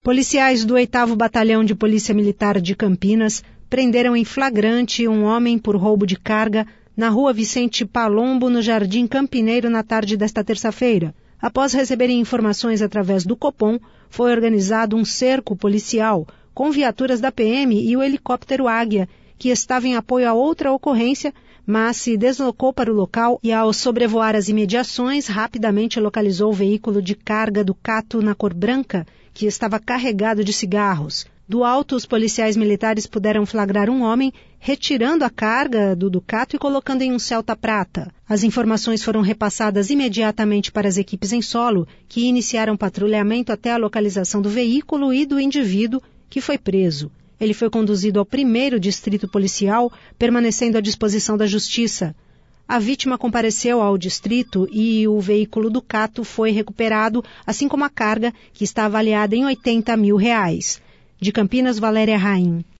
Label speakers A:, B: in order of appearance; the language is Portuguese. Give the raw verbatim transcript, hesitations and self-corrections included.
A: Policiais do oitavo Batalhão de Polícia Militar de Campinas prenderam em flagrante um homem por roubo de carga na rua Vicente Palombo, no Jardim Campineiro, na tarde desta terça-feira. Após receberem informações através do Copom, foi organizado um cerco policial com viaturas da P M e o helicóptero Águia, que estava em apoio a outra ocorrência, mas se deslocou para o local e, ao sobrevoar as imediações, rapidamente localizou o veículo de carga Ducato na cor branca, que estava carregado de cigarros. Do alto, os policiais militares puderam flagrar um homem retirando a carga do Ducato e colocando em um Celta prata. As informações foram repassadas imediatamente para as equipes em solo, que iniciaram patrulhamento até a localização do veículo e do indivíduo, que foi preso. Ele foi conduzido ao primeiro distrito policial, permanecendo à disposição da Justiça. A vítima compareceu ao distrito e o veículo Ducato foi recuperado, assim como a carga, que está avaliada em oitenta mil reais. De Campinas, Valéria Raim.